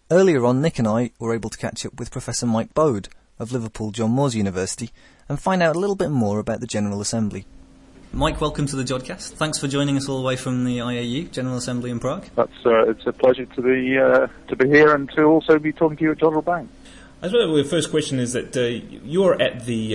Earlier on, Nick and I were able to catch up with Professor Mike Bode of Liverpool John Moores University and find out a little bit more about the General Assembly. Mike, welcome to the Jodcast. Thanks for joining us all the way from the IAU General Assembly in Prague. It's a pleasure to be here and to also be talking to you at Jodrell Bank. I suppose the first question is that you're at the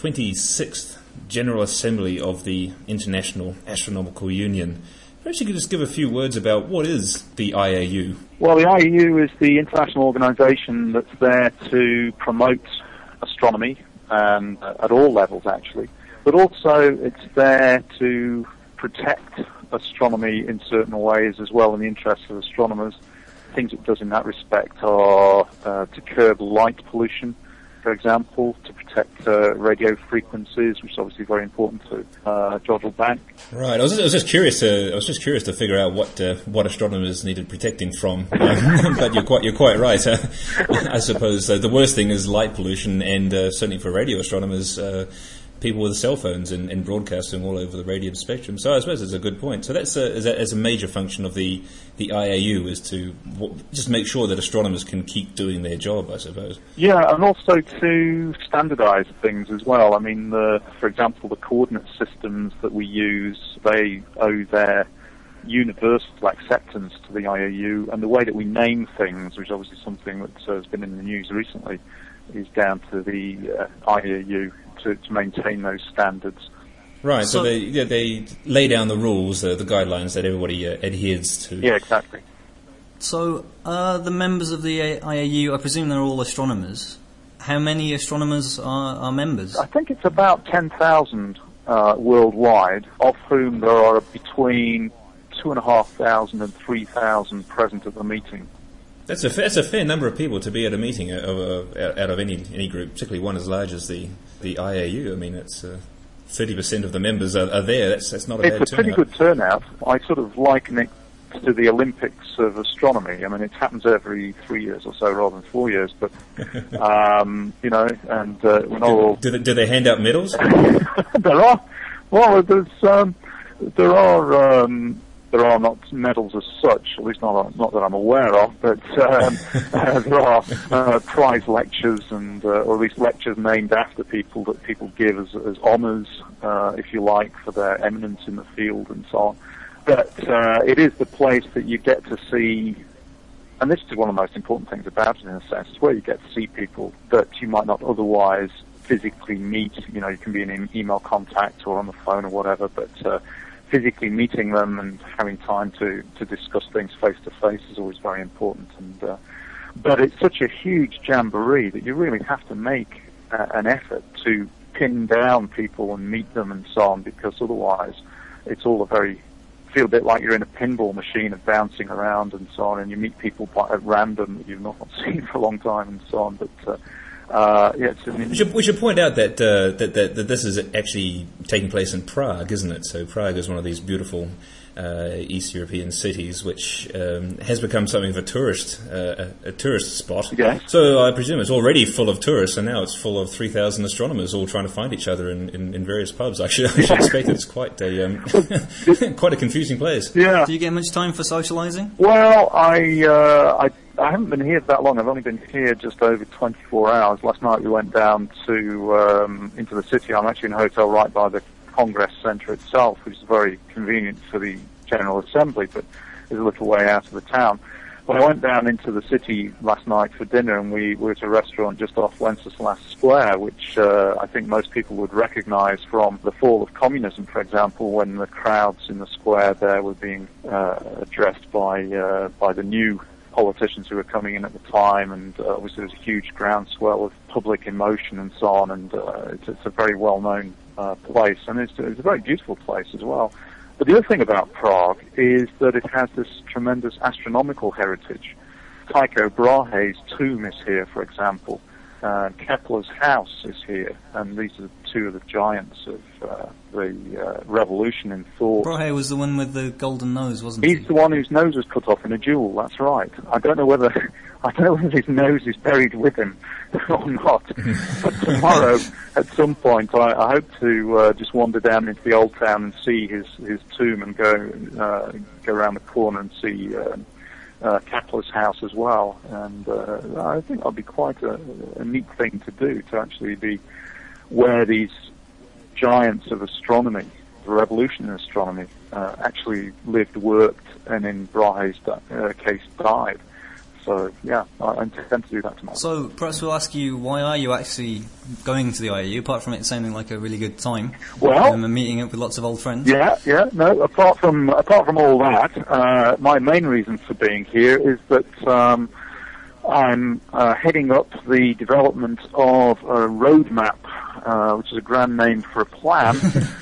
26th General Assembly of the International Astronomical Union. Perhaps you could just give a few words about what is the IAU? Well, the IAU is the international organisation that's there to promote astronomy at all levels, actually. But also it's there to protect astronomy in certain ways as well in the interests of astronomers. Things it does in that respect are to curb light pollution, for example, to protect radio frequencies, which is obviously very important to Jodrell Bank. Right. I was just curious to figure out what astronomers needed protecting from. But you're quite right. I suppose the worst thing is light pollution, and certainly for radio astronomers, people with cell phones and broadcasting all over the radio spectrum. So I suppose it's a good point. So that's a major function of the IAU, is to just make sure that astronomers can keep doing their job, I suppose. Yeah, and also to standardise things as well. I mean, for example, the coordinate systems that we use, they owe their universal acceptance to the IAU, and the way that we name things, which is obviously something that has been in the news recently, is down to the IAU to maintain those standards. Right, so they lay down the rules, the guidelines that everybody adheres to. Yeah, exactly. So the members of the IAU, I presume they're all astronomers. How many astronomers are members? I think it's about 10,000 worldwide, of whom there are between 2,500 and 3,000 present at the meeting. That's a fair number of people to be at a meeting out of any group, particularly one as large as the IAU. I mean, it's 30% of the members are there. That's not a bad turnout. It's a pretty good turnout. I sort of liken it to the Olympics of astronomy. I mean, it happens every 3 years or so rather than 4 years. But you know, and we're not all. Do they hand out medals? There are. Well, there are not medals as such, at least not that I'm aware of, but there are prize lectures or at least lectures named after people that people give as honours, if you like, for their eminence in the field and so on. But it is the place that you get to see, and this is one of the most important things about it in a sense, it's where you get to see people that you might not otherwise physically meet. You know, you can be in email contact or on the phone or whatever, but physically meeting them and having time to discuss things face to face is always very important. And but it's such a huge jamboree that you really have to make an effort to pin down people and meet them and so on, because otherwise it's all feel a bit like you're in a pinball machine of bouncing around and so on, and you meet people at random that you've not seen for a long time and so on. But we should point out that this is actually taking place in Prague, isn't it? So Prague is one of these beautiful East European cities, which has become something of a tourist spot. Yes. So I presume it's already full of tourists, and now it's full of 3,000 astronomers all trying to find each other in various pubs. I should expect it's quite a confusing place. Yeah. Do you get much time for socialising? Well, I haven't been here that long. I've only been here just over 24 hours. Last night we went down into the city. I'm actually in a hotel right by the Congress Centre itself, which is very convenient for the General Assembly, but is a little way out of the town. But I went down into the city last night for dinner, and we were at a restaurant just off Wenceslas Square, which I think most people would recognise from the fall of communism, for example, when the crowds in the square there were being addressed by the new politicians who were coming in at the time, and obviously there was a huge groundswell of public emotion and so on, and it's a very well-known place, and it's a very beautiful place as well. But the other thing about Prague is that it has this tremendous astronomical heritage. Tycho Brahe's tomb is here, for example. Kepler's house is here, and these are two of the giants of the revolution in thought. Brahe was the one with the golden nose, wasn't he? He's the one whose nose was cut off in a duel, that's right. I don't know whether his nose is buried with him or not. But tomorrow, at some point, I hope to just wander down into the old town and see his tomb, and go around the corner and see Kepler's house as well, and I think that'll be quite a neat thing to do, to actually be where these giants of astronomy, the revolution in astronomy, actually lived, worked, and in Brahe's case died. So, yeah, I intend to do that tomorrow. So, perhaps we'll ask you, why are you actually going to the IAU, apart from it sounding like a really good time? Well, and meeting up with lots of old friends? Yeah, no, apart from all that, my main reason for being here is that I'm heading up the development of a roadmap, which is a grand name for a plan,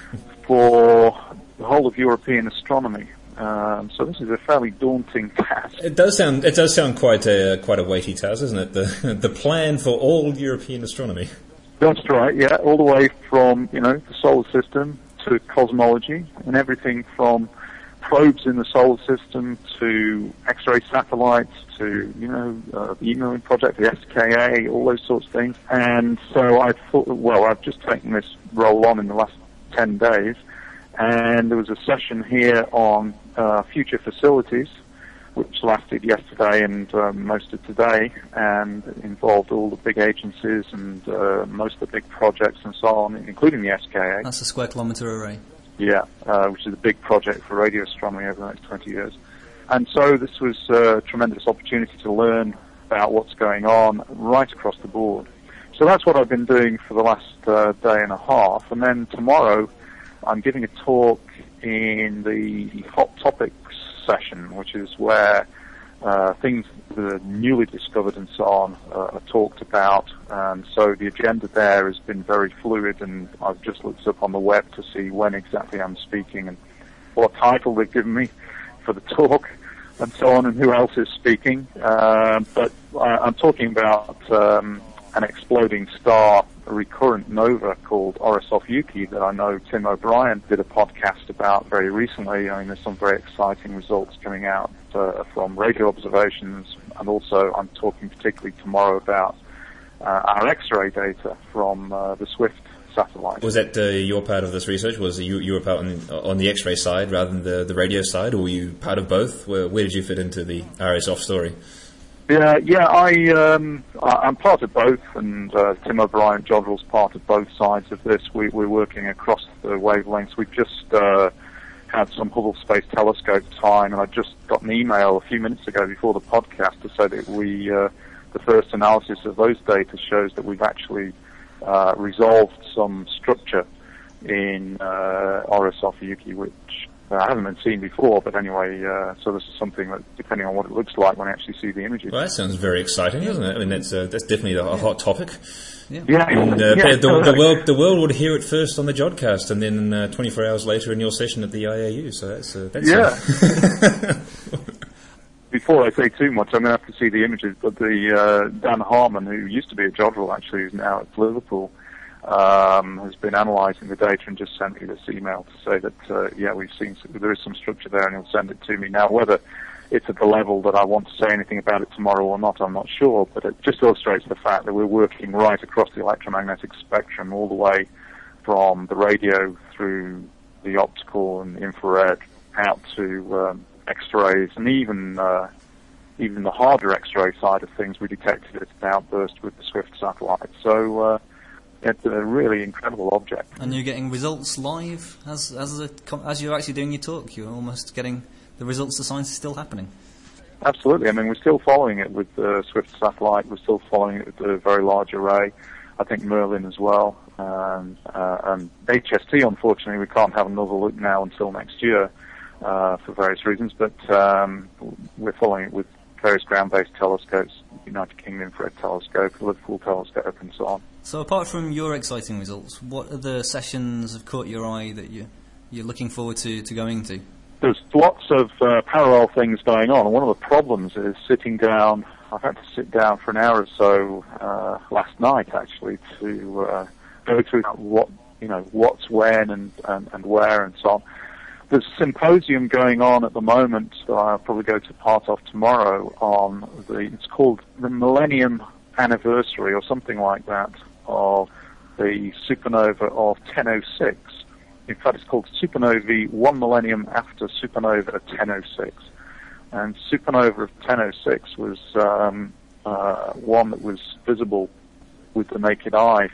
for the whole of European astronomy. So this is a fairly daunting task. It does sound quite a weighty task, isn't it? The plan for all European astronomy. That's right. Yeah, all the way from the solar system to cosmology, and everything from probes in the solar system to X-ray satellites to the E-Moon project, the SKA, all those sorts of things. And so I thought, well, I've just taken this role on in the last 10 days. And there was a session here on future facilities, which lasted yesterday and most of today, and involved all the big agencies and most of the big projects and so on, including the SKA. That's a square kilometre array. Yeah, which is a big project for radio astronomy over the next 20 years. And so this was a tremendous opportunity to learn about what's going on right across the board. So that's what I've been doing for the last day and a half. And then tomorrow I'm giving a talk in the Hot Topics session, which is where things that are newly discovered and so on are talked about. So the agenda there has been very fluid, and I've just looked up on the web to see when exactly I'm speaking and what title they've given me for the talk and so on, and who else is speaking. But I'm talking about an exploding star, a recurrent nova called Orisoph-Yuki that I know Tim O'Brien did a podcast about very recently. I mean, there's some very exciting results coming out from radio observations, and also I'm talking particularly tomorrow about our X-ray data from the SWIFT satellite. Was that your part of this research? Was you were part on the X-ray side rather than the radio side, or were you part of both? Where did you fit into the RSOF story? Yeah, I'm part of both, and Tim O'Brien Jodrell's part of both sides of this. We're working across the wavelengths. We've just had some Hubble Space Telescope time, and I just got an email a few minutes ago before the podcast to say that the first analysis of those data shows that we've actually resolved some structure in Orisoph-Yuki, which hasn't been seen before, but anyway, so this is something that, depending on what it looks like when I actually see the images. Well, that sounds very exciting, doesn't it? I mean, that's definitely a hot topic. Yeah. And, the world would hear it first on the Jodcast, and then 24 hours later in your session at the IAU. So that's yeah. Before I say too much, I'm going to have to see the images, but the Dan Harmon, who used to be at Jodrell actually, is now at Liverpool, has been analysing the data and just sent me this email to say that, we've seen there is some structure there, and he'll send it to me. Now, whether it's at the level that I want to say anything about it tomorrow or not, I'm not sure, but it just illustrates the fact that we're working right across the electromagnetic spectrum, all the way from the radio through the optical and infrared out to X-rays, and even the harder X-ray side of things. We detected its outburst with the SWIFT satellite. So it's a really incredible object. And you're getting results live as you're actually doing your talk. You're almost getting the results. The science is still happening. Absolutely. I mean, we're still following it with the SWIFT satellite. We're still following it with the Very Large Array. I think Merlin as well. And HST, unfortunately, we can't have another look now until next year for various reasons. But we're following it with various ground-based telescopes, United Kingdom Infrared Telescope, Liverpool Telescope, and so on. So apart from your exciting results, what other sessions have caught your eye that you're looking forward to going to? There's lots of parallel things going on, and one of the problems is sitting down. I've had to sit down for an hour or so last night, actually, to go through what's when and where and so on. There's a symposium going on at the moment that I'll probably go to part of tomorrow on it's called the Millennium Anniversary or something like that of the supernova of 1006. In fact, it's called Supernovae 1 Millennium After Supernova 1006, And supernova of 1006 was one that was visible with the naked eye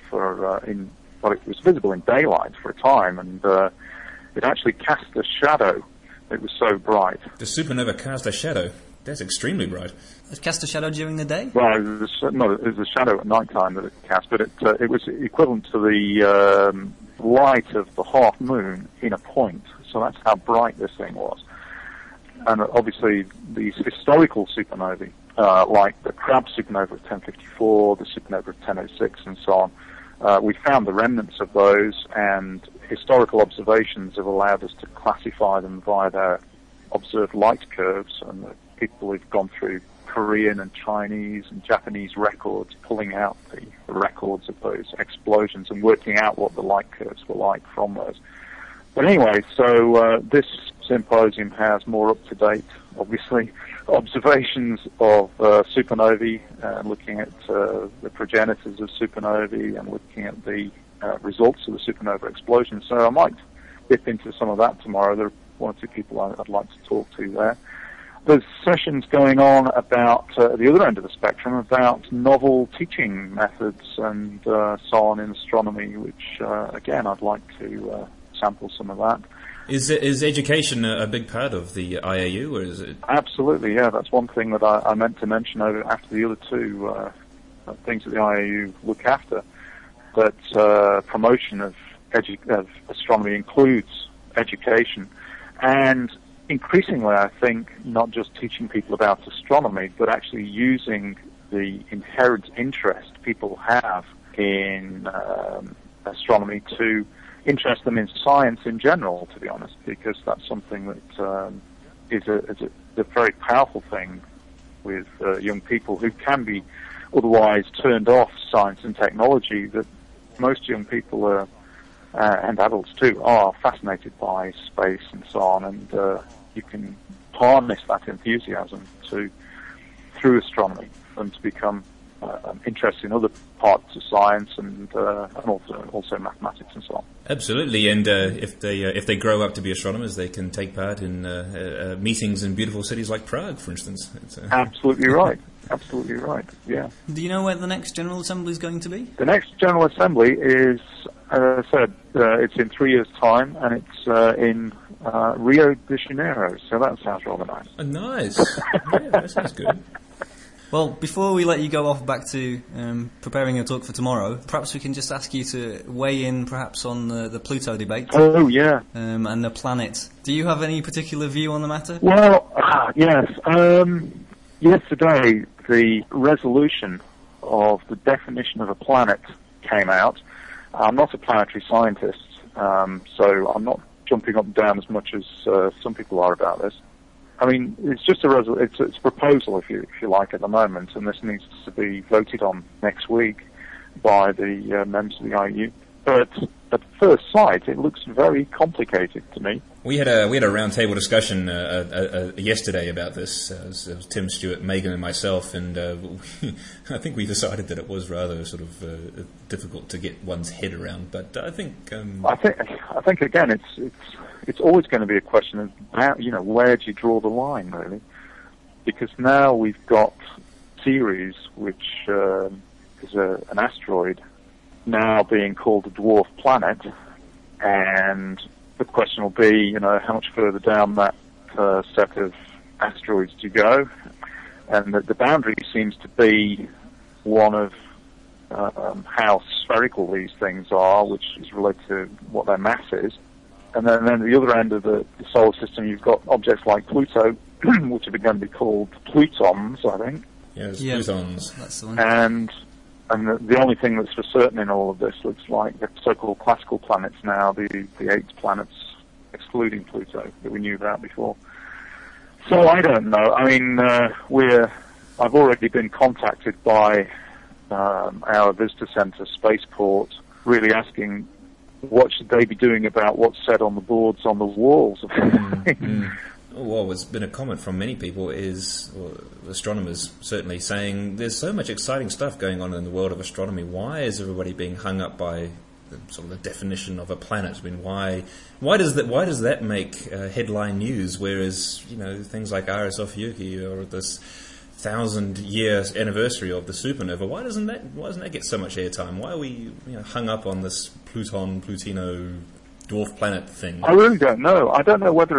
it was visible in daylight for a time, and it actually cast a shadow. It was so bright. The supernova cast a shadow. That's extremely bright. It cast a shadow during the day? Well, it was a shadow at night time that it cast, but it was equivalent to the light of the half moon in a point. So that's how bright this thing was. And obviously, these historical supernovae, like the Crab supernova of 1054, the supernova of 1006, and so on, we found the remnants of those, and historical observations have allowed us to classify them via their observed light curves, and the people who've gone through Korean and Chinese and Japanese records, pulling out the records of those explosions and working out what the light curves were like from those. But anyway, so this symposium has more up-to-date, obviously, observations of supernovae, looking at the progenitors of supernovae and looking at the results of the supernova explosion. So I might dip into some of that tomorrow. There are one or two people I'd like to talk to there. There's sessions going on about, at the other end of the spectrum, about novel teaching methods and so on in astronomy, which, again, I'd like to sample some of that. Is education a big part of the IAU, or is it? Absolutely, yeah. That's one thing that I meant to mention after the other two things that the IAU look after. That promotion of astronomy includes education, and increasingly, I think, not just teaching people about astronomy, but actually using the inherent interest people have in astronomy to interest them in science in general, to be honest, because that's something that is a very powerful thing with young people who can be otherwise turned off science and technology, that most young people are, and adults too, are fascinated by space and so on, and you can harness that enthusiasm through astronomy for them to become interested in other parts of science and also mathematics and so on. Absolutely, and if they grow up to be astronomers, they can take part in meetings in beautiful cities like Prague, for instance. Absolutely right. Absolutely right. Yeah. Do you know where the next General Assembly is going to be? The next General Assembly is, as I said, it's in 3 years' time, and it's in Rio de Janeiro. So that sounds rather nice. Nice. Yeah, that sounds good. Well, before we let you go off back to preparing your talk for tomorrow, perhaps we can just ask you to weigh in perhaps on the Pluto debate. Oh, yeah. And the planet. Do you have any particular view on the matter? Well, yes. Yesterday, the resolution of the definition of a planet came out. I'm not a planetary scientist, so I'm not jumping up and down as much as some people are about this. I mean, it's just it's a proposal, if you like, at the moment, and this needs to be voted on next week by the members of the IU. But at first sight, it looks very complicated to me. We had a roundtable discussion yesterday about this. It was Tim Stewart, Megan, and myself, and I think we decided that it was rather sort of difficult to get one's head around. But I think I think again, it's always going to be a question of how, where do you draw the line, really? Because now we've got Ceres, which is an asteroid, now being called a dwarf planet, and the question will be, how much further down that set of asteroids do you go? And the boundary seems to be one of how spherical these things are, which is related to what their mass is. And then at the other end of the solar system, you've got objects like Pluto, which are going to be called Plutons, I think. Yes, Plutons. That's the one. And the only thing that's for certain in all of this looks like the so-called classical planets now, the 8 planets, excluding Pluto, that we knew about before. So I don't know. I mean, I've already been contacted by our visitor center, Spaceport, really asking what should they be doing about what's said on the boards on the walls of the thing. Well, what's been a comment from many people is, astronomers certainly, saying there's so much exciting stuff going on in the world of astronomy. Why is everybody being hung up by sort of the definition of a planet. I mean, why does that make headline news? Whereas things like Ares Ophiuchi or this 1,000-year anniversary of the supernova, why doesn't that get so much airtime? Why are we hung up on this Plutino dwarf planet thing? I really don't know. I don't know whether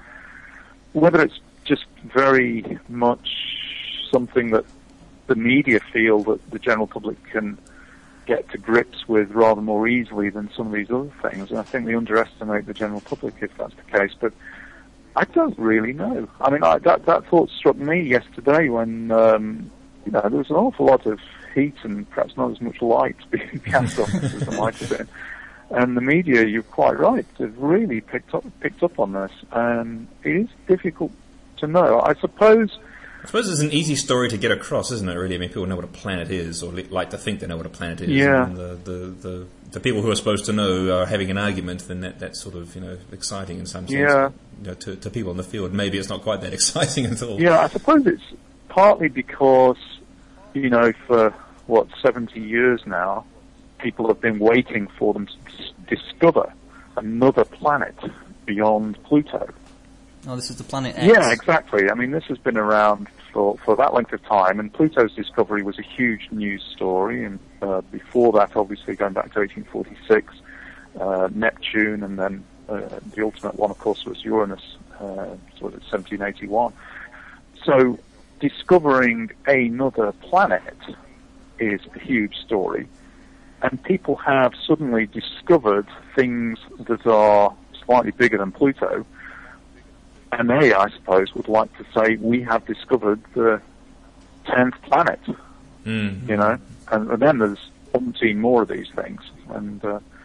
it's just very much something that the media feel that the general public can get to grips with rather more easily than some of these other things. And I think they underestimate the general public if that's the case. But I don't really know. I mean, that thought struck me yesterday when there was an awful lot of heat and perhaps not as much light being cast off as there might have been. And the media, you're quite right, have really picked up on this. And it is difficult to know. I suppose it's an easy story to get across, isn't it, really? I mean, people know what a planet is, or like to think they know what a planet is. Yeah. And the people who are supposed to know are having an argument, then that's sort of, exciting in some sense. Yeah. To people in the field. Maybe it's not quite that exciting at all. Yeah, I suppose it's partly because, for, 70 years now, people have been waiting for them to discover another planet beyond Pluto. Oh, this is the planet X. Yeah, exactly. I mean, this has been around for that length of time, and Pluto's discovery was a huge news story. And before that, obviously, going back to 1846, Neptune, and then the ultimate one, of course, was Uranus, sort of 1781. So discovering another planet is a huge story, and people have suddenly discovered things that are slightly bigger than Pluto. And they, I suppose, would like to say, we have discovered the 10th planet, and then there's 17 more of these things. And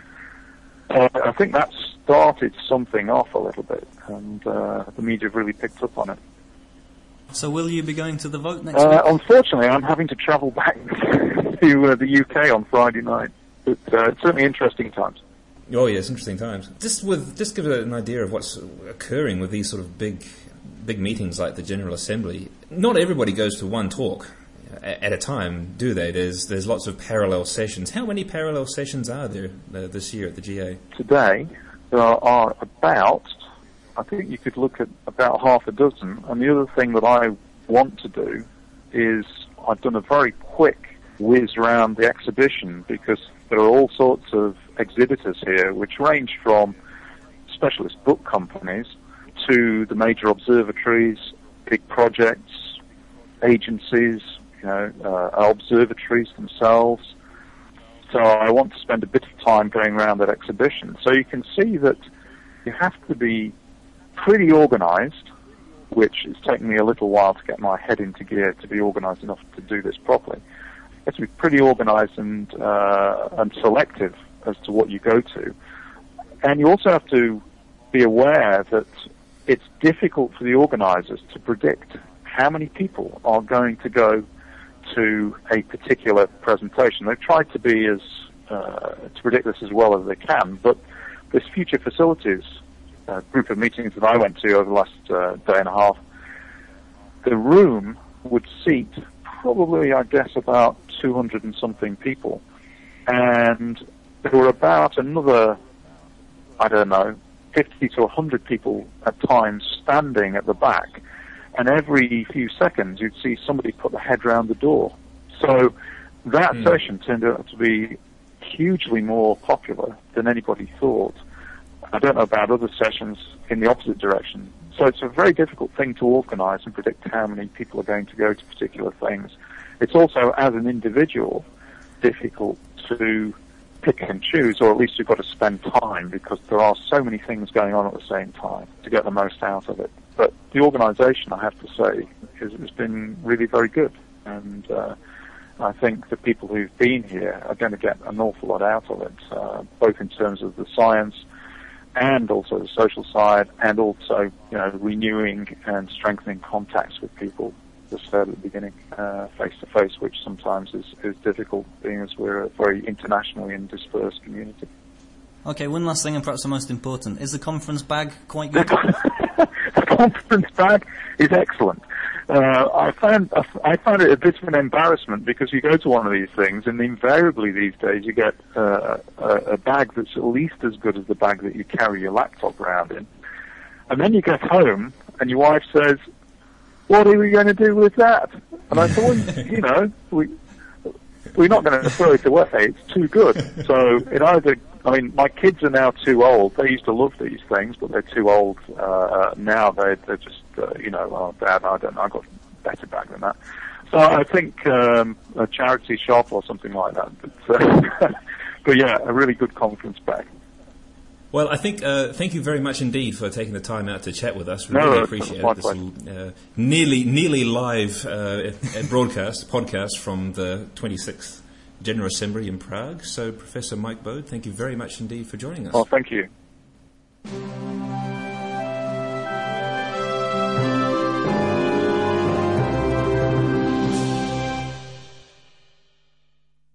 I think that started something off a little bit, and the media have really picked up on it. So will you be going to the vote next week? Unfortunately, I'm having to travel back to the UK on Friday night, but it's certainly interesting times. Oh yes, interesting times. Just give an idea of what's occurring with these sort of big meetings like the General Assembly. Not everybody goes to one talk at a time, do they? There's lots of parallel sessions. How many parallel sessions are there this year at the GA? Today there are about, I think you could look at about half a dozen. And the other thing that I want to do is I've done a very quick whiz around the exhibition because there are all sorts of exhibitors here which range from specialist book companies to the major observatories, big projects, agencies, observatories themselves. So I want to spend a bit of time going around that exhibition. So you can see that you have to be pretty organized, which has taken me a little while to get my head into gear to be organized enough to do this properly. You have to be pretty organized and selective as to what you go to. And you also have to be aware that it's difficult for the organizers to predict how many people are going to go to a particular presentation. They've tried to be to predict this as well as they can, but this Future Facilities group of meetings that I went to over the last day and a half, the room would seat probably, I guess, about 200 and something people. And there were about another, 50 to 100 people at times standing at the back. And every few seconds you'd see somebody put their head round the door. So that session turned out to be hugely more popular than anybody thought. I don't know about other sessions in the opposite direction. So it's a very difficult thing to organize and predict how many people are going to go to particular things. It's also, as an individual, difficult to pick and choose, or at least you've got to spend time because there are so many things going on at the same time to get the most out of it. But the organization, I have to say, has been really very good. And I think the people who've been here are going to get an awful lot out of it, both in terms of the science and also the social side, and also, renewing and strengthening contacts with people, as I said at the beginning, face-to-face, which sometimes is difficult, being as we're a very internationally and dispersed community. Okay, one last thing, and perhaps the most important. Is the conference bag quite good? The conference bag is excellent. I found it a bit of an embarrassment because you go to one of these things and invariably these days you get a bag that's at least as good as the bag that you carry your laptop around in. And then you get home and your wife says, "What are we going to do with that?" And I thought, well, we're not going to throw it away. It's too good. So my kids are now too old. They used to love these things, but they're too old now. They're just, oh, Dad, I've got a better bag than that. So I think a charity shop or something like that. But yeah, a really good conference bag. Well, I think thank you very much indeed for taking the time out to chat with us. We really appreciate it. This nearly live podcast from the 26th General Assembly in Prague. So, Professor Mike Bode, thank you very much indeed for joining us. Oh, thank you.